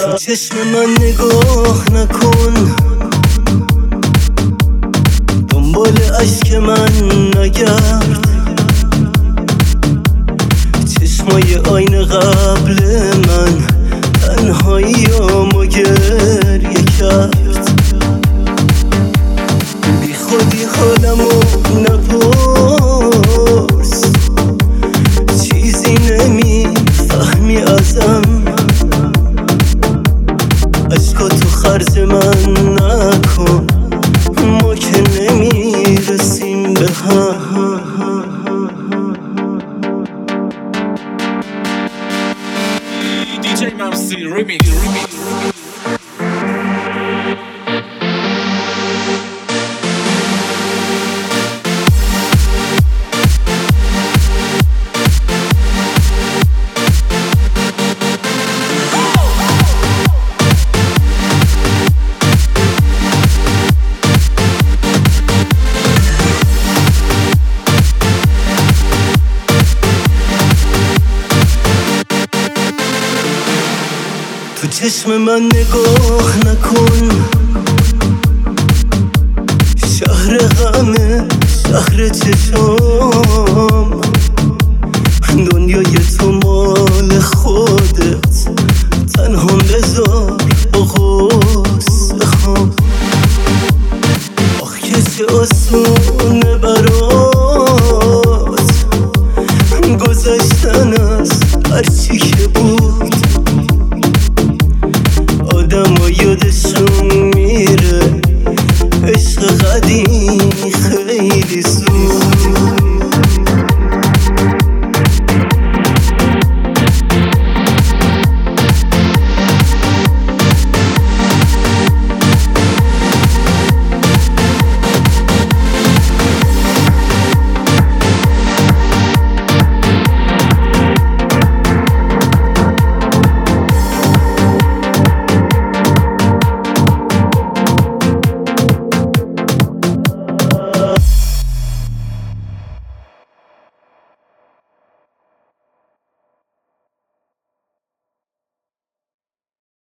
تو چشم من نگاه نکن، دنبال اشک من نگرد، چشمای آینه قبل من تنهاییامو گریه کرد. بی خودی حالمو نپرس، چیزی نمیفهمی ازم، عشقاتو خرج من نکن، ما که نمیرسیم به هم. DJ Mamsi Remix. تو چشم من نگاه نکن، شهر غمه شهر چشام، دنیای تو مال خودت، تنها بذار با غصه خام. آخ که چه آسونه برات گذشتن از هرچی که بود، آدم ها یادشون